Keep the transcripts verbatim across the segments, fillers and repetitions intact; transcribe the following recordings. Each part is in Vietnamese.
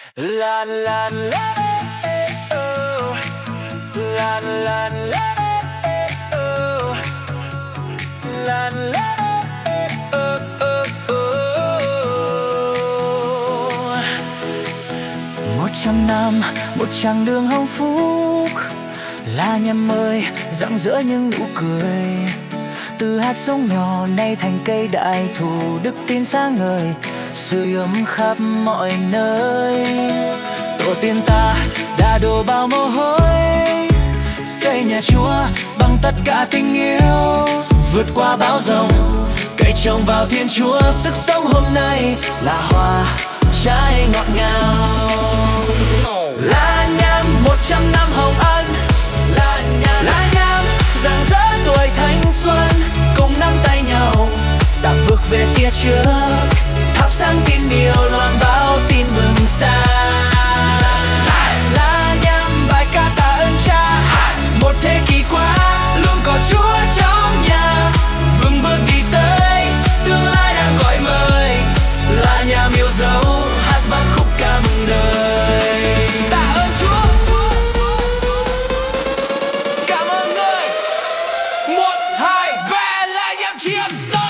La la la, oh. La la la, oh. La la, oh, oh, oh. Một trăm năm, một chặng đường hồng phúc, là nhà mới rạng rỡ những nụ cười. Từ hạt giống nhỏ nay thành cây đại thụ, đức tin sáng ngời sưởi ấm khắp mọi nơi. Tổ tiên ta đã đổ bao mồ hôi, xây nhà Chúa bằng tất cả tình yêu. Vượt qua bão giông, cậy trồng vào Thiên Chúa. Sức sống hôm nay là hoa trái ngọt ngào. Là nhám một trăm năm hồng ân, là nhám, là nhám rạng rỡ tuổi thanh xuân. Cùng nắm tay nhau ta bước về phía trước, thắp sáng tin yêu loan báo tin mừng sáng. Là nhám bài ca tạ ơn Cha, một thế kỷ qua luôn có Chúa trong nhà. Vững bước đi tới tương lai đang gọi mời, là nhám yêu dấu hát vang khúc ca mừng đời. Tạ ơn Chúa, cảm ơn người. Một hai ba là nhám chiến tâm.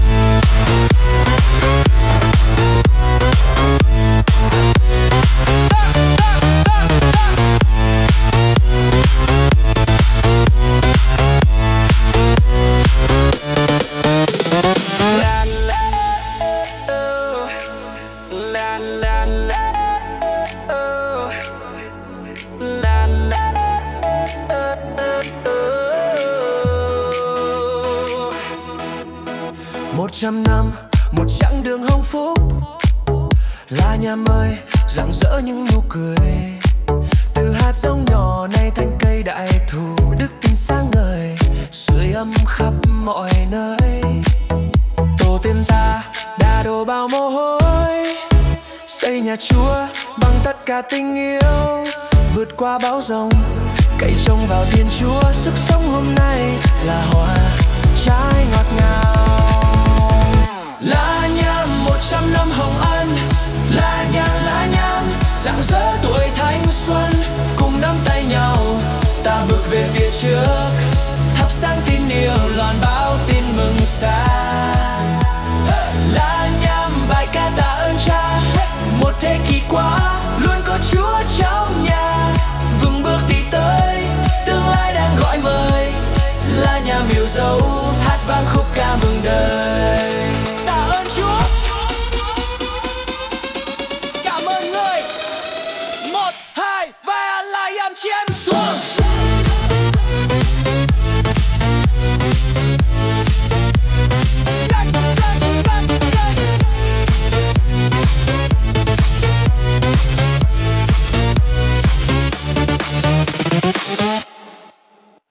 Một trăm năm, một chặng đường hồng phúc, là nhà mới rạng rỡ những nụ cười. Từ hạt giống nhỏ nay thành cây đại thụ, đức tin sáng ngời sưởi ấm khắp mọi nơi. Tổ tiên ta đã đổ bao mồ hôi, xây nhà Chúa bằng tất cả tình yêu. Vượt qua bão giông, cậy trông vào Thiên Chúa. Sức sống hôm nay là hoa trái ngọt ngào. Là nhám một trăm năm hồng